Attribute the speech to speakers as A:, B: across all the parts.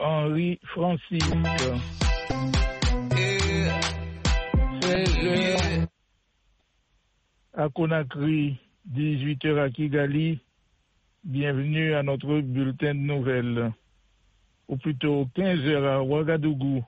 A: Henri Francis. 16h à Conakry, 18h à Kigali. Bienvenue à notre bulletin de nouvelles. Ou plutôt 15h à Ouagadougou,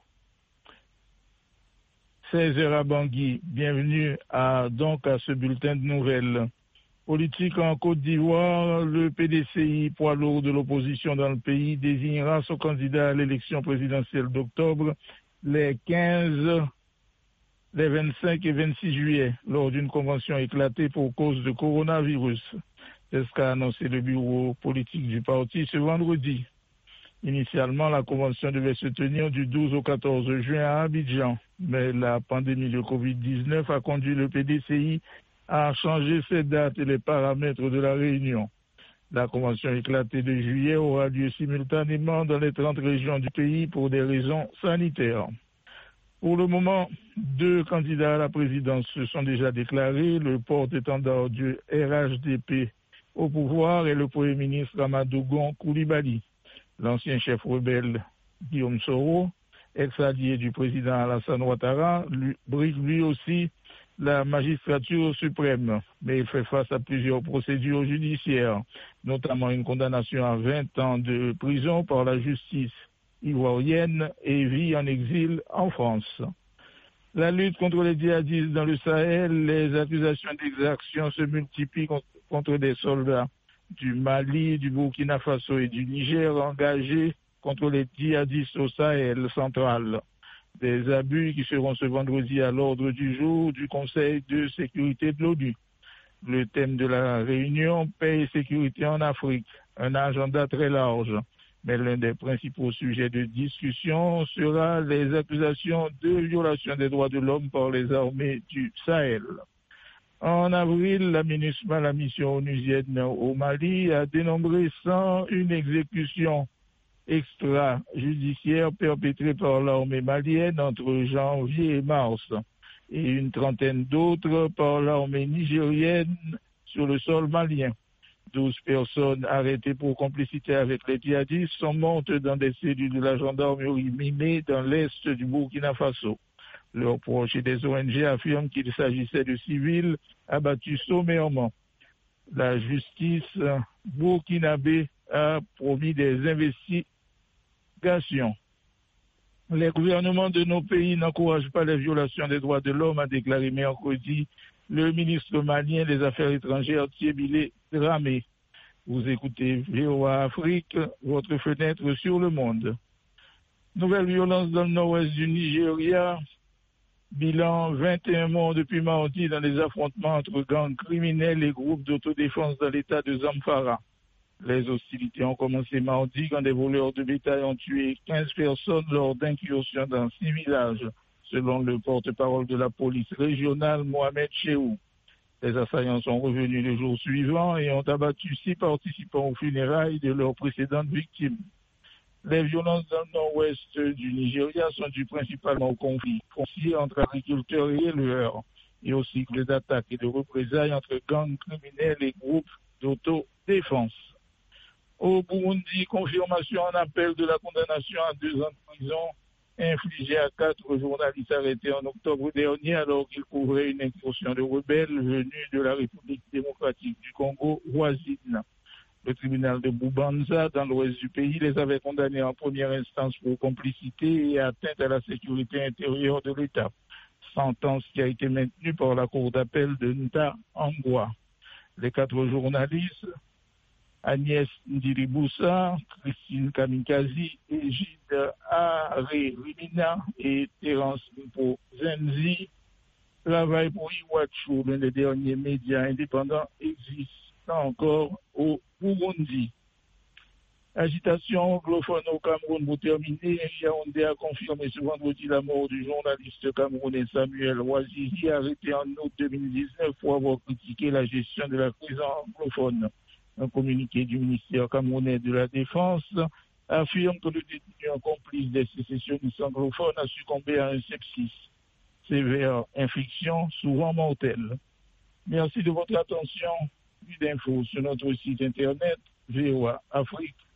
A: 16h à Bangui. Bienvenue à ce bulletin de nouvelles. Politique en Côte d'Ivoire, le PDCI, poids lourd de l'opposition dans le pays, désignera son candidat à l'élection présidentielle d'octobre les 15, les 25 et 26 juillet, lors d'une convention éclatée pour cause de coronavirus. C'est ce qu'a annoncé le bureau politique du parti ce vendredi. Initialement, la convention devait se tenir du 12 au 14 juin à Abidjan, mais la pandémie de Covid-19 a conduit le PDCI à changer ses dates et les paramètres de la réunion. La convention éclatée de juillet aura lieu simultanément dans les 30 régions du pays pour des raisons sanitaires. Pour le moment, 2 candidats à la présidence se sont déjà déclarés, le porte-étendard du RHDP au pouvoir est le Premier ministre Amadou Gon Coulibaly. L'ancien chef rebelle Guillaume Soro, ex-allié du président Alassane Ouattara, brigue lui aussi la magistrature suprême, mais il fait face à plusieurs procédures judiciaires, notamment une condamnation à 20 ans de prison par la justice ivoirienne et vit en exil en France. La lutte contre les djihadistes dans le Sahel, les accusations d'exaction se multiplient contre des soldats du Mali, du Burkina Faso et du Niger engagés contre les djihadistes au Sahel central. Des abus qui seront ce vendredi à l'ordre du jour du Conseil de sécurité de l'ONU. Le thème de la réunion, paix et sécurité en Afrique, un agenda très large. Mais l'un des principaux sujets de discussion sera les accusations de violation des droits de l'homme par les armées du Sahel. En avril, la MINUSMA, la mission onusienne au Mali, a dénombré 101 exécutions extrajudiciaires perpétrées par l'armée malienne entre janvier et mars, et une trentaine d'autres par l'armée nigérienne sur le sol malien. 12 personnes arrêtées pour complicité avec les djihadistes sont mortes dans des cellules de la gendarmerie minée dans l'est du Burkina Faso. Leurs proches et des ONG affirment qu'il s'agissait de civils abattus sommairement. La justice burkinabé a promis des investigations. Les gouvernements de nos pays n'encouragent pas les violations des droits de l'homme, a déclaré mercredi le ministre malien des Affaires étrangères Thiebilé Dramé. Vous écoutez VOA Afrique, votre fenêtre sur le monde. Nouvelle violence dans le nord-ouest du Nigeria. Bilan 21 morts depuis mardi dans les affrontements entre gangs criminels et groupes d'autodéfense dans l'état de Zamfara. Les hostilités ont commencé mardi quand des voleurs de bétail ont tué 15 personnes lors d'incursions dans 6 villages, selon le porte-parole de la police régionale Mohamed Chehou. Les assaillants sont revenus le jour suivant et ont abattu 6 participants aux funérailles de leurs précédentes victimes. Les violences dans le nord-ouest du Nigeria sont dues principalement au conflit foncier entre agriculteurs et éleveurs et au cycle d'attaques et de représailles entre gangs criminels et groupes d'autodéfense. Au Burundi, confirmation en appel de la condamnation à 2 ans de prison infligée à 4 journalistes arrêtés en octobre dernier alors qu'ils couvraient une incursion de rebelles venus de la République démocratique du Congo voisine. Le tribunal de Bubanza, dans l'ouest du pays, les avait condamnés en première instance pour complicité et atteinte à la sécurité intérieure de l'État. Sentence qui a été maintenue par la cour d'appel de Nta-Angwa. Les 4 journalistes, Agnès Ndiriboussa, Christine Kamikazi, Égide Are-Rimina et Terence Mpo-Zenzi, travaillent pour Iwachu, l'un des derniers médias indépendants existants encore au Burundi. Agitation anglophone au Cameroun pour terminer. Yaoundé a confirmé ce vendredi la mort du journaliste camerounais Samuel Ouaziri, arrêté en août 2019 pour avoir critiqué la gestion de la crise anglophone. Un communiqué du ministère camerounais de la Défense affirme que le détenu en complice des sécessionnistes anglophones a succombé à un sepsis, sévère infection souvent mortelle. Merci de votre attention. Plus d'infos sur notre site internet VOA Afrique.